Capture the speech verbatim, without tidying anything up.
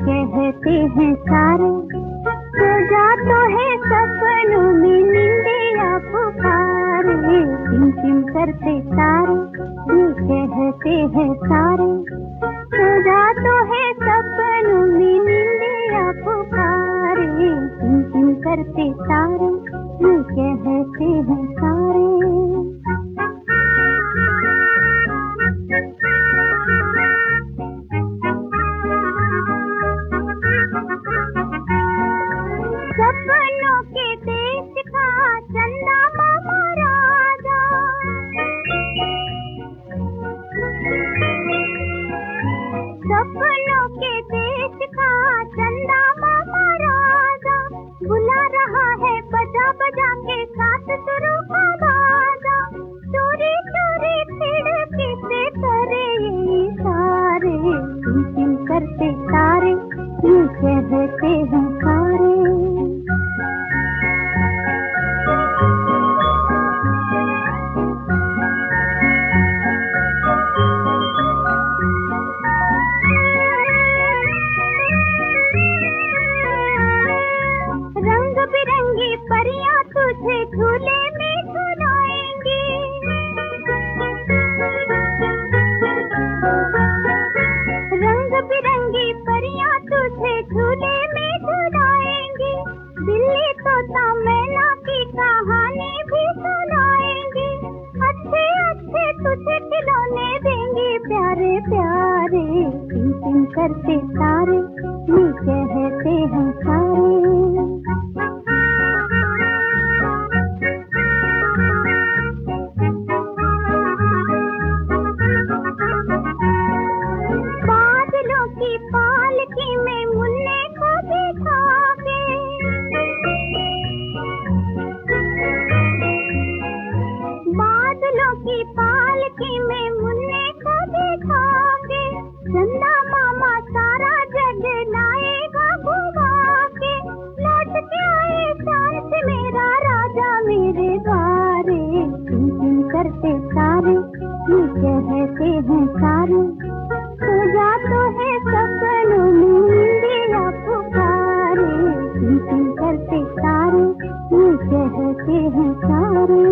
कहते हैं सारे, सो जा तो है सपनों में निंदिया पुकारे। टिम टिम करते तारे, ये कहते हैं सारे, सो जा तो है सपनों में निंदिया पुकारे। टिम टिम करते तारे, ये कहते हैं सारे। सपनों के देश का चंदा मामा राजा, सपनों के देश का चंदा मामा राजा, बुला रहा है बजा बजा के साथ सुरों का बाजा। चोरी चोरी खिड़की से करे ये इशारे, टिम टिम करते तारे, ये कहते हैं सारे। रंग बिरंगी परियां तुझे झूले में झुलाएंगी, रंग बिरंगी परियां तुझे झूले में झुलाएंगी। बिल्ली तोता मैना की कहानी भी सुनाएंगी। अच्छे अच्छे तुझे खिलौने देंगे प्यारे प्यारे। टिम टिम करते तारे, ये कहते हैं सारे। बादलों की पालकी में मुन्ने को बिठा के, बादलों की पालकी में मुन्ने को बिठा के, चंदा मामा सारा जग लाएगा घुमा के। लौट के आए शान से मेरा राजा मेरे द्वारे। टिम टिम करते सारे, ये कहते हैं सारे, सो जा तो है सपनों में निंदिया पुकारे। टिम टिम करते तारे, ये कहते हैं सारे।